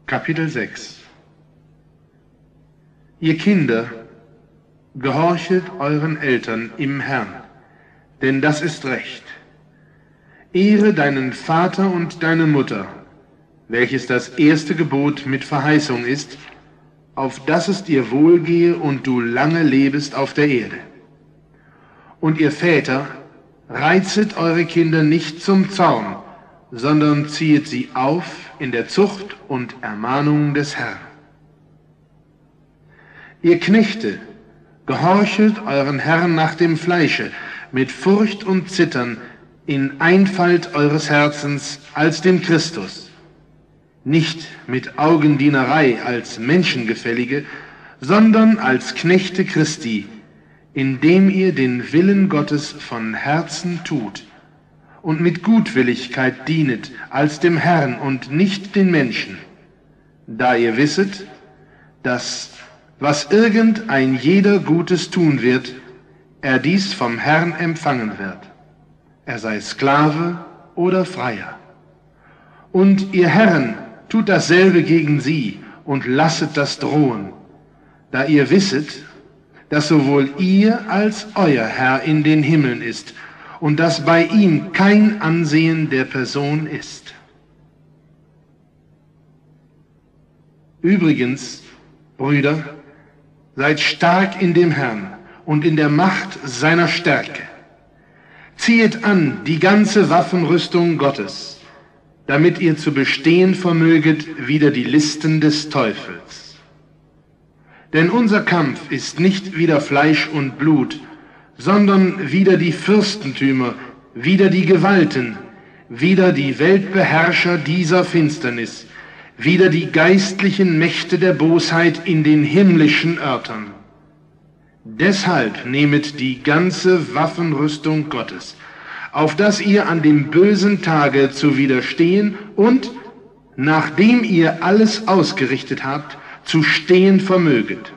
Kapitel 6. Ihr Kinder, gehorchet euren Eltern im Herrn, denn das ist recht. Ehre deinen Vater und deine Mutter, welches das erste Gebot mit Verheißung ist, auf dass es dir wohlgehe und du lange lebest auf der Erde. Und ihr Väter, reizet eure Kinder nicht zum Zorn, sondern ziehet sie auf in der Zucht und Ermahnung des Herrn. Ihr Knechte, gehorchet euren Herrn nach dem Fleische, mit Furcht und Zittern, in Einfalt eures Herzens als dem Christus, nicht mit Augendienerei als Menschengefällige, sondern als Knechte Christi, indem ihr den Willen Gottes von Herzen tut und mit Gutwilligkeit dienet als dem Herrn und nicht den Menschen, da ihr wisset, dass, was irgendein jeder Gutes tun wird, er dies vom Herrn empfangen wird, er sei Sklave oder Freier. Und ihr Herren, tut dasselbe gegen sie und lasset das drohen, da ihr wisset, dass sowohl ihr als euer Herr in den Himmeln ist und dass bei ihm kein Ansehen der Person ist. Übrigens, Brüder, seid stark in dem Herrn und in der Macht seiner Stärke. Ziehet an die ganze Waffenrüstung Gottes, damit ihr zu bestehen vermöget wider die Listen des Teufels. Denn unser Kampf ist nicht wider Fleisch und Blut, sondern wider die Fürstentümer, wider die Gewalten, wider die Weltbeherrscher dieser Finsternis, wider die geistlichen Mächte der Bosheit in den himmlischen Örtern. Deshalb nehmet die ganze Waffenrüstung Gottes, auf dass ihr an dem bösen Tage zu widerstehen und, nachdem ihr alles ausgerichtet habt, zu stehen vermöget.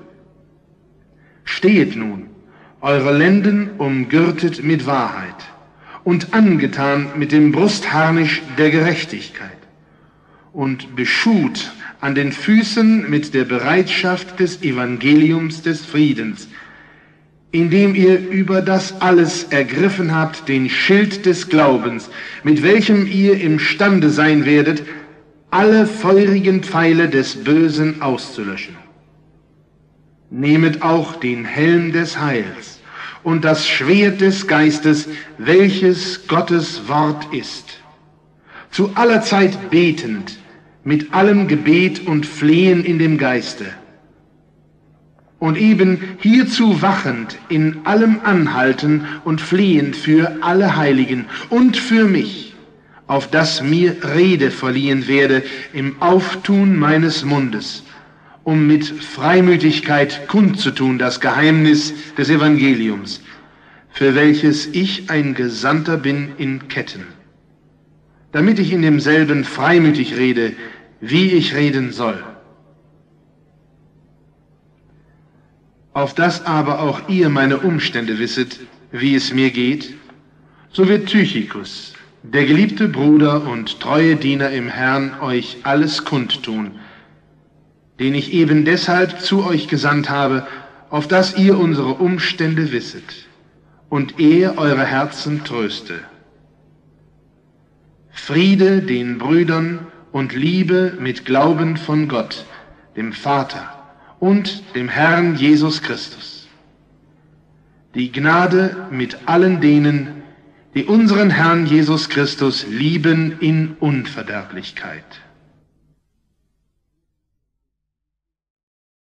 Stehet nun, eure Lenden umgürtet mit Wahrheit und angetan mit dem Brustharnisch der Gerechtigkeit und beschut an den Füßen mit der Bereitschaft des Evangeliums des Friedens, indem ihr über das alles ergriffen habt den Schild des Glaubens, mit welchem ihr imstande sein werdet, alle feurigen Pfeile des Bösen auszulöschen. Nehmet auch den Helm des Heils und das Schwert des Geistes, welches Gottes Wort ist, zu aller Zeit betend, mit allem Gebet und Flehen in dem Geiste, und eben hierzu wachend in allem Anhalten und Flehen für alle Heiligen und für mich, auf dass mir Rede verliehen werde im Auftun meines Mundes, um mit Freimütigkeit kundzutun das Geheimnis des Evangeliums, für welches ich ein Gesandter bin in Ketten, damit ich in demselben freimütig rede, wie ich reden soll. Auf dass aber auch ihr meine Umstände wisset, wie es mir geht, so wird Tychicus, der geliebte Bruder und treue Diener im Herrn, euch alles kundtun, den ich eben deshalb zu euch gesandt habe, auf dass ihr unsere Umstände wisset und er eure Herzen tröste. Friede den Brüdern und Liebe mit Glauben von Gott, dem Vater und dem Herrn Jesus Christus. Die Gnade mit allen denen, die unseren Herrn Jesus Christus lieben in Unverderblichkeit.